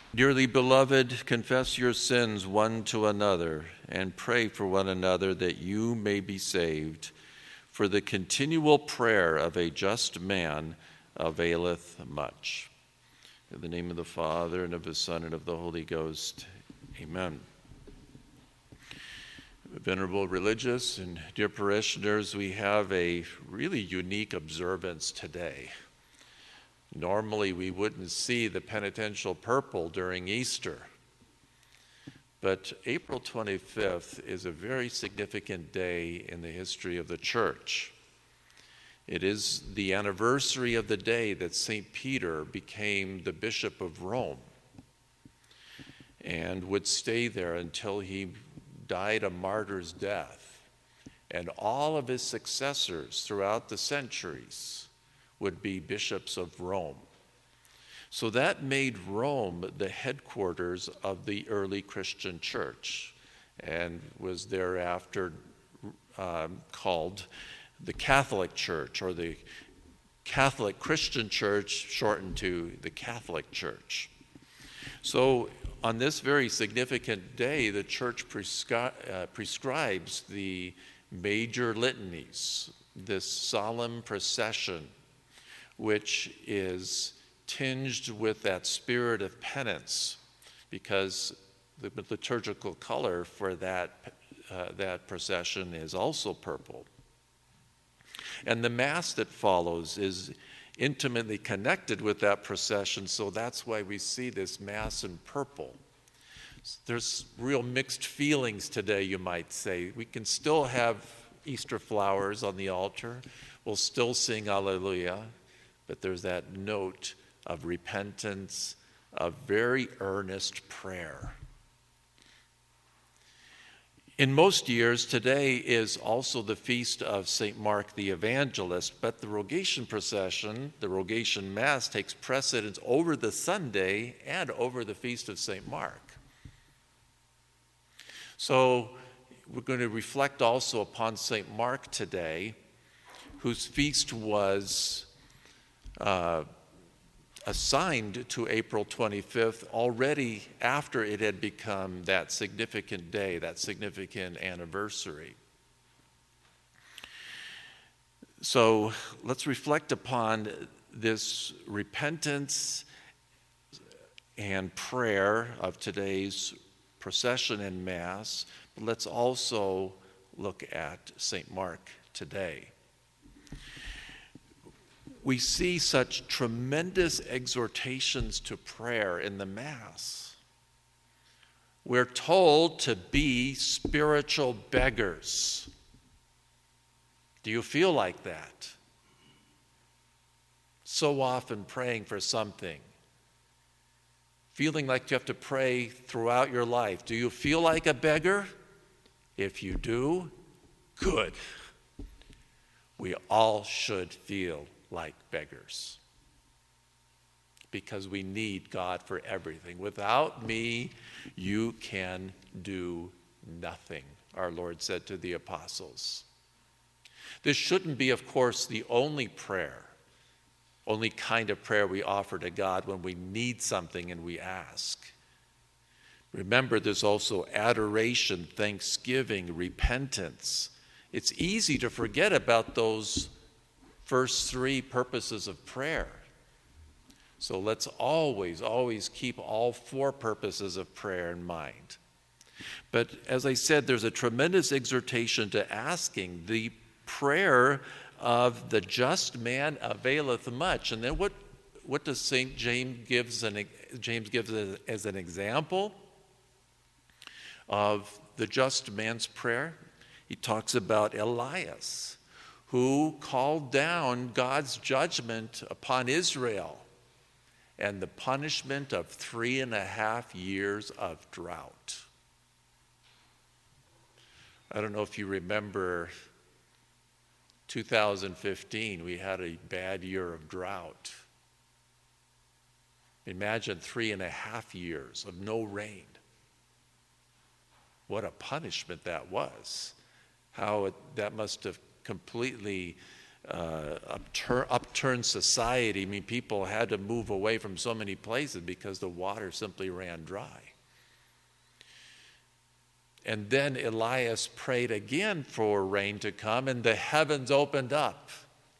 Dearly beloved, confess your sins one to another and pray for one another that you may be saved. For the continual prayer of a just man availeth much. In the name of the Father, and of the Son, and of the Holy Ghost. Amen. Venerable religious and dear parishioners, we have a really unique observance today. Normally, we wouldn't see the penitential purple during Easter. But April 25th is a very significant day in the history of the Church. It is the anniversary of the day that St. Peter became the Bishop of Rome and would stay there until he died a martyr's death. And all of his successors throughout the centuries would be bishops of Rome. So that made Rome the headquarters of the early Christian church and was thereafter called the Catholic Church, or the Catholic Christian Church, shortened to the Catholic Church. So on this very significant day, the church prescribes the major litanies, this solemn procession, which is tinged with that spirit of penance, because the liturgical color for that procession is also purple. And the Mass that follows is intimately connected with that procession, so that's why we see this Mass in purple. There's real mixed feelings today, you might say. We can still have Easter flowers on the altar. We'll still sing Alleluia. But there's that note of repentance, of very earnest prayer. In most years, today is also the feast of St. Mark the Evangelist, but the Rogation procession, the Rogation Mass, takes precedence over the Sunday and over the feast of St. Mark. So we're going to reflect also upon St. Mark today, whose feast was assigned to April 25th already after it had become that significant day, that significant anniversary. So let's reflect upon this repentance and prayer of today's procession and Mass, but let's also look at St. Mark today. We see such tremendous exhortations to prayer in the Mass. We're told to be spiritual beggars. Do you feel like that? So often praying for something, feeling like you have to pray throughout your life. Do you feel like a beggar? If you do, good. We all should feel like beggars, because we need God for everything. Without me, you can do nothing, our Lord said to the apostles. This shouldn't be, of course, the only kind of prayer we offer to God when we need something and we ask. Remember, there's also adoration, thanksgiving, repentance. It's easy to forget about those first three purposes of prayer. So let's always keep all four purposes of prayer in mind. But as I said, there's a tremendous exhortation to asking. The prayer of the just man availeth much. And then what does St. James gives as an example of the just man's prayer? He talks about Elias, who called down God's judgment upon Israel and the punishment of 3.5 years of drought. I don't know if you remember 2015, we had a bad year of drought. Imagine 3.5 years of no rain. What a punishment that was. That must have completely upturned society. I mean, people had to move away from so many places because the water simply ran dry. And then Elias prayed again for rain to come, and the heavens opened up.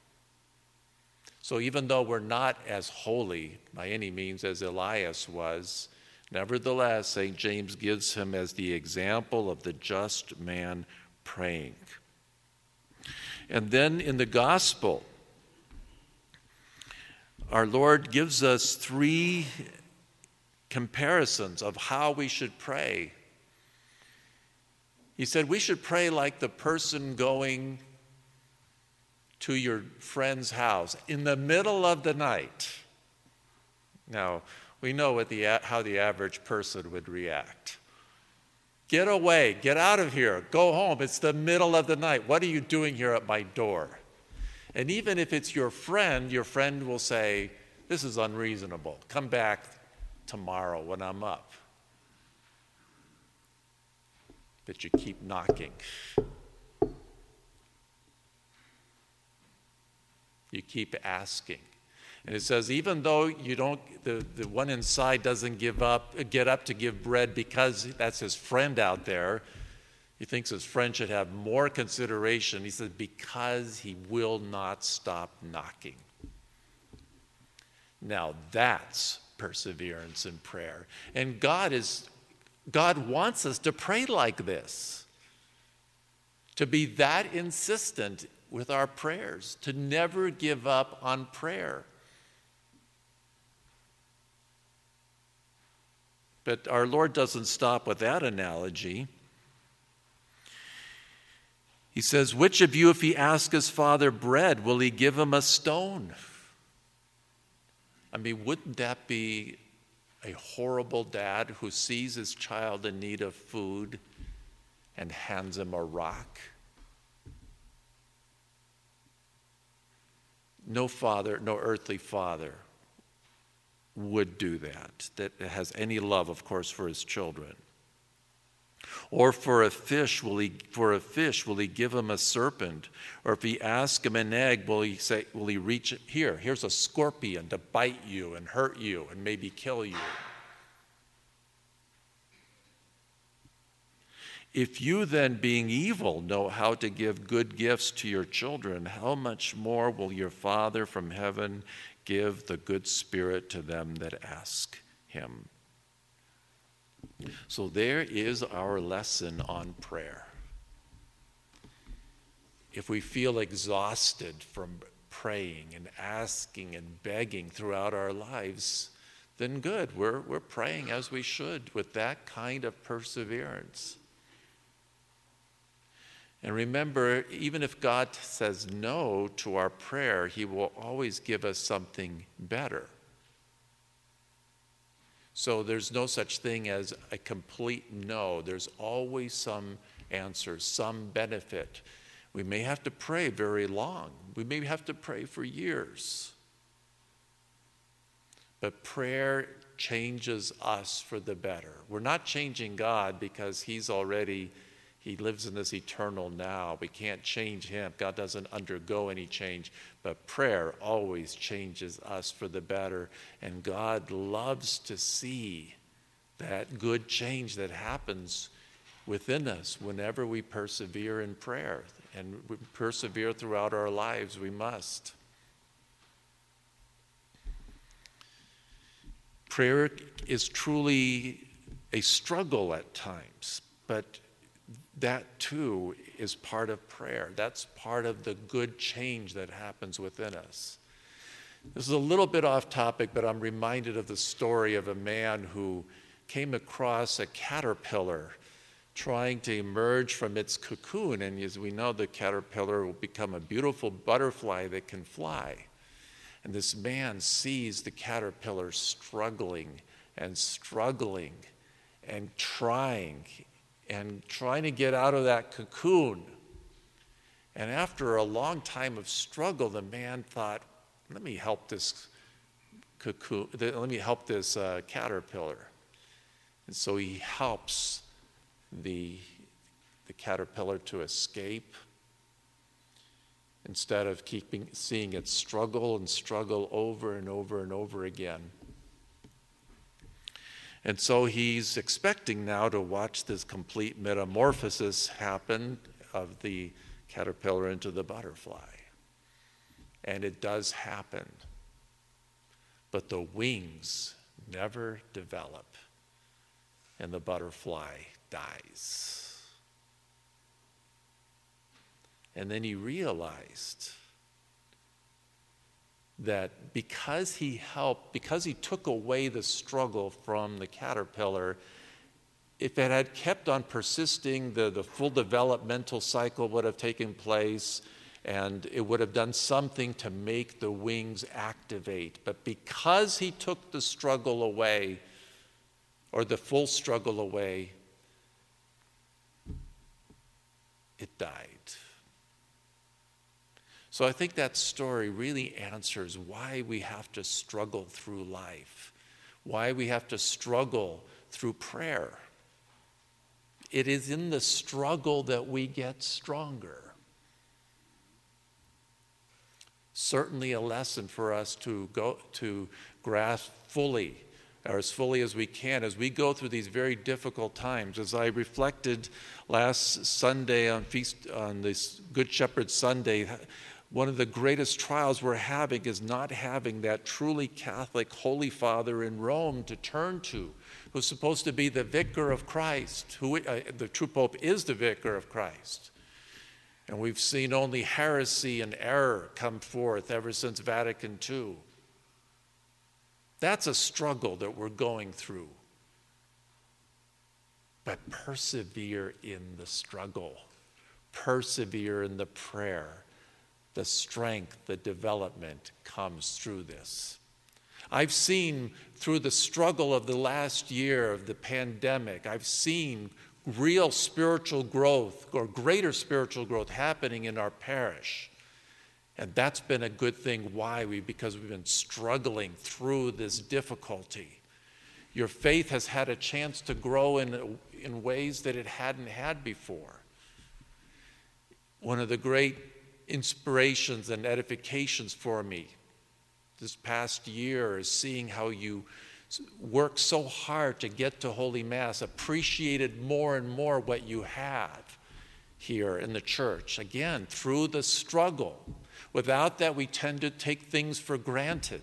So even though we're not as holy by any means as Elias was, nevertheless, St. James gives him as the example of the just man praying. And then in the gospel, our Lord gives us 3 comparisons of how we should pray. He said we should pray like the person going to your friend's house in the middle of the night. Now, we know how the average person would react. Get away, get out of here, go home. It's the middle of the night. What are you doing here at my door? And even if it's your friend will say, this is unreasonable. Come back tomorrow when I'm up. But you keep knocking. You keep asking. And it says, even though you don't, the one inside doesn't get up to give bread because that's his friend out there, he thinks his friend should have more consideration. He says, because he will not stop knocking. Now that's perseverance in prayer. And God wants us to pray like this, to be that insistent with our prayers, to never give up on prayer. But our Lord doesn't stop with that analogy. He says, which of you, if he asks his father bread, will he give him a stone? I mean, wouldn't that be a horrible dad who sees his child in need of food and hands him a rock? No father, no earthly father would do that has any love, of course, for his children. Or for a fish, will he give him a serpent? Or if he asks him an egg, will he reach here's a scorpion to bite you and hurt you and maybe kill you? If you then, being evil, know how to give good gifts to your children, how much more will your Father from heaven give the good Spirit to them that ask him? So there is our lesson on prayer. If we feel exhausted from praying and asking and begging throughout our lives, then good, we're praying as we should with that kind of perseverance. And remember, even if God says no to our prayer, he will always give us something better. So there's no such thing as a complete no. There's always some answer, some benefit. We may have to pray very long. We may have to pray for years. But prayer changes us for the better. We're not changing God because he lives in this eternal now. We can't change him. God doesn't undergo any change. But prayer always changes us for the better. And God loves to see that good change that happens within us whenever we persevere in prayer. And we persevere throughout our lives, we must. Prayer is truly a struggle at times, but that too is part of prayer. That's part of the good change that happens within us. This is a little bit off topic, but I'm reminded of the story of a man who came across a caterpillar trying to emerge from its cocoon. And as we know, the caterpillar will become a beautiful butterfly that can fly. And this man sees the caterpillar struggling and trying to get out of that cocoon. And after a long time of struggle, the man thought, let me help this caterpillar. And so he helps the caterpillar to escape. instead of seeing it struggle and struggle over and over and over again. And so he's expecting now to watch this complete metamorphosis happen of the caterpillar into the butterfly. And it does happen. But the wings never develop, and the butterfly dies. And then he realized that because he took away the struggle from the caterpillar, if it had kept on persisting, the full developmental cycle would have taken place, and it would have done something to make the wings activate. But because he took the struggle away, or the full struggle away, it died. So I think that story really answers why we have to struggle through life, why we have to struggle through prayer. It is in the struggle that we get stronger. Certainly a lesson for us to grasp fully, or as fully as we can, as we go through these very difficult times. As I reflected last Sunday on this Good Shepherd Sunday, one of the greatest trials we're having is not having that truly Catholic Holy Father in Rome to turn to, who's supposed to be the vicar of Christ, the true Pope is the vicar of Christ. And we've seen only heresy and error come forth ever since Vatican II. That's a struggle that we're going through. But persevere in the struggle. Persevere in the prayer. The strength, the development comes through this. I've seen through the struggle of the last year of the pandemic, I've seen real spiritual growth or greater spiritual growth happening in our parish. And that's been a good thing. Why? Because we've been struggling through this difficulty. Your faith has had a chance to grow in ways that it hadn't had before. One of the great inspirations and edifications for me this past year is seeing how you worked so hard to get to Holy Mass, appreciated more and more what you have here in the church. Again, through the struggle. Without that, we tend to take things for granted.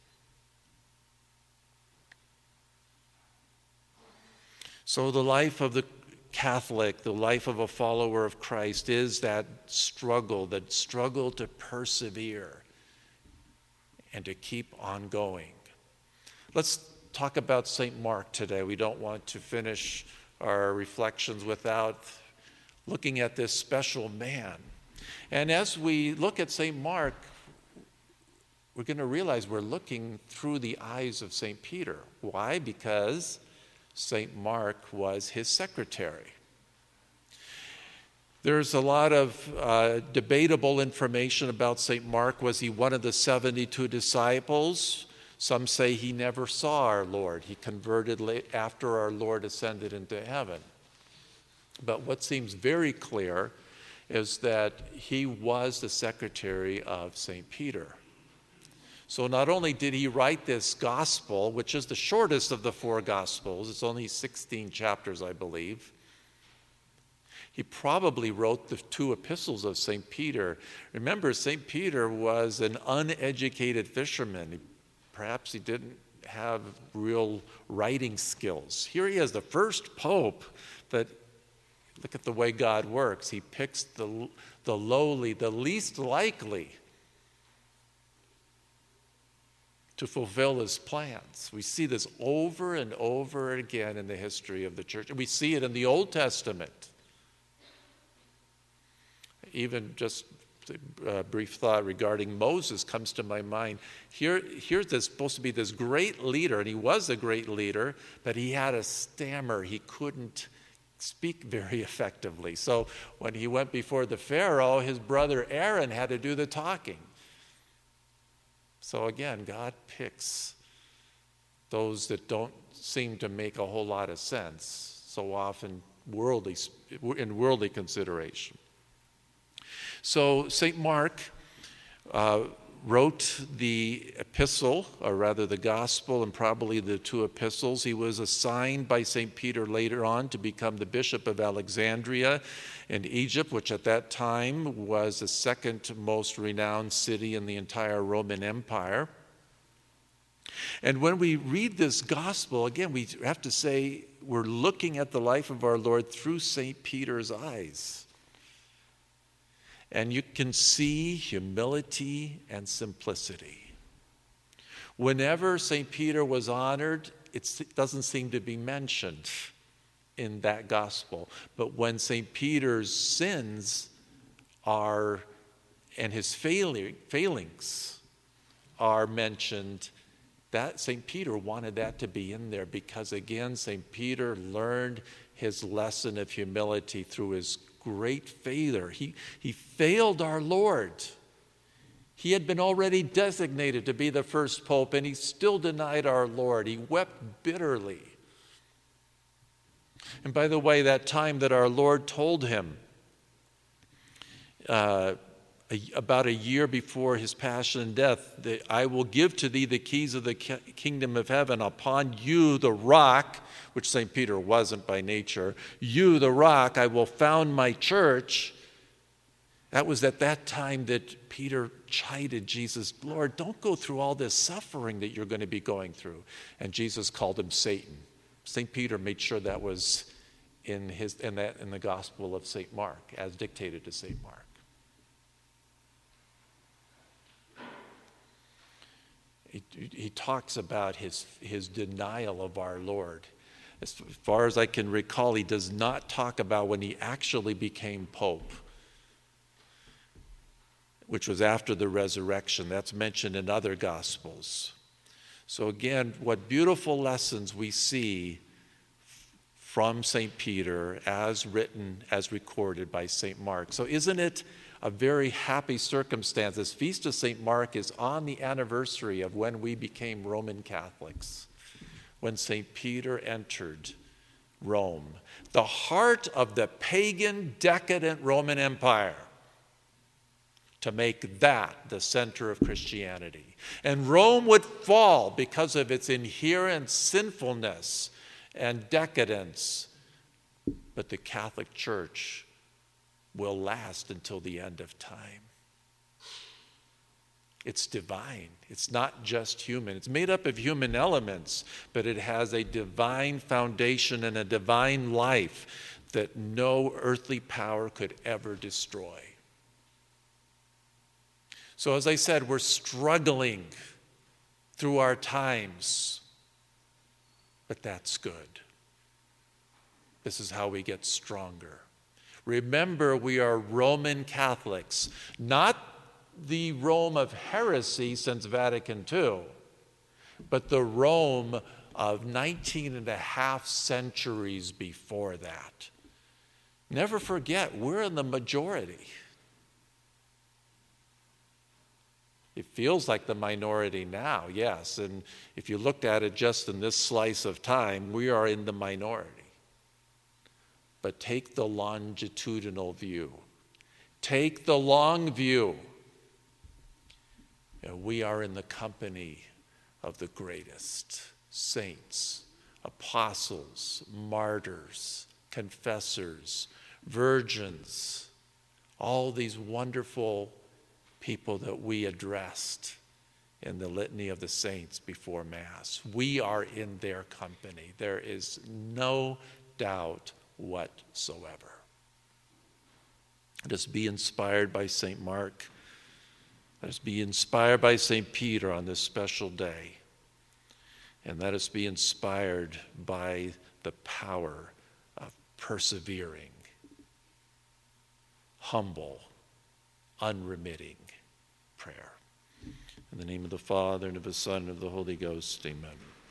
So the life of the Catholic, the life of a follower of Christ, is that struggle to persevere and to keep on going. Let's talk about St. Mark today. We don't want to finish our reflections without looking at this special man. And as we look at St. Mark, we're going to realize we're looking through the eyes of St. Peter. Why? Because St. Mark was his secretary. There's a lot of debatable information about St. Mark. Was he one of the 72 disciples? Some say he never saw our Lord. He converted after our Lord ascended into heaven. But what seems very clear is that he was the secretary of St. Peter. So not only did he write this gospel, which is the shortest of the 4 gospels, it's only 16 chapters, I believe. He probably wrote the 2 epistles of St. Peter. Remember, St. Peter was an uneducated fisherman. Perhaps he didn't have real writing skills. Here he is, the first pope, but look at the way God works. He picks the lowly, the least likely to fulfill his plans. We see this over and over again in the history of the church. And we see it in the Old Testament. Even just a brief thought regarding Moses comes to my mind. Here's this supposed to be this great leader, and he was a great leader, but he had a stammer. He couldn't speak very effectively. So when he went before the Pharaoh, his brother Aaron had to do the talking. So again, God picks those that don't seem to make a whole lot of sense, so often in worldly consideration. So St. Mark wrote the epistle, or rather the gospel, and probably the two epistles. He was assigned by St. Peter later on to become the bishop of Alexandria in Egypt, which at that time was the second most renowned city in the entire Roman Empire. And when we read this gospel, again, we have to say we're looking at the life of our Lord through St. Peter's eyes. And you can see humility and simplicity. Whenever St. Peter was honored, it doesn't seem to be mentioned in that gospel. But when St. Peter's sins are, and his failings are mentioned, that St. Peter wanted that to be in there because, again, St. Peter learned his lesson of humility through his great failure. He failed our Lord. He had been already designated to be the first pope, and he still denied our Lord. He wept bitterly. And by the way, that time that our Lord told him, about a year before his passion and death, that I will give to thee the keys of the kingdom of heaven. Upon you, the rock, which St. Peter wasn't by nature, you, the rock, I will found my church. That was at that time that Peter chided Jesus, Lord, don't go through all this suffering that you're going to be going through. And Jesus called him Satan. St. Peter made sure that was in the Gospel of St. Mark, as dictated to St. Mark. He talks about his denial of our Lord. As far as I can recall, he does not talk about when he actually became pope, which was after the resurrection. That's mentioned in other Gospels. So again, what beautiful lessons we see from St. Peter as written, as recorded by St. Mark. So isn't it a very happy circumstance? This Feast of St. Mark is on the anniversary of when we became Roman Catholics, when St. Peter entered Rome, the heart of the pagan, decadent Roman Empire, to make that the center of Christianity. And Rome would fall because of its inherent sinfulness and decadence, but the Catholic Church will last until the end of time. It's divine. It's not just human. It's made up of human elements, but it has a divine foundation and a divine life that no earthly power could ever destroy. So as I said, we're struggling through our times, but that's good. This is how we get stronger. Remember, we are Roman Catholics, not the Rome of heresy since Vatican II, but the Rome of 19 and a half centuries before that. Never forget, we're in the majority. It feels like the minority now, yes, and if you looked at it just in this slice of time, we are in the minority. But take the longitudinal view. Take the long view. And we are in the company of the greatest saints, apostles, martyrs, confessors, virgins, all these wonderful people that we addressed in the litany of the saints before Mass. We are in their company. There is no doubt whatsoever. Let us be inspired by St. Mark. Let us be inspired by St. Peter on this special day. And let us be inspired by the power of persevering, humble, unremitting prayer. In the name of the Father, and of the Son, and of the Holy Ghost, amen.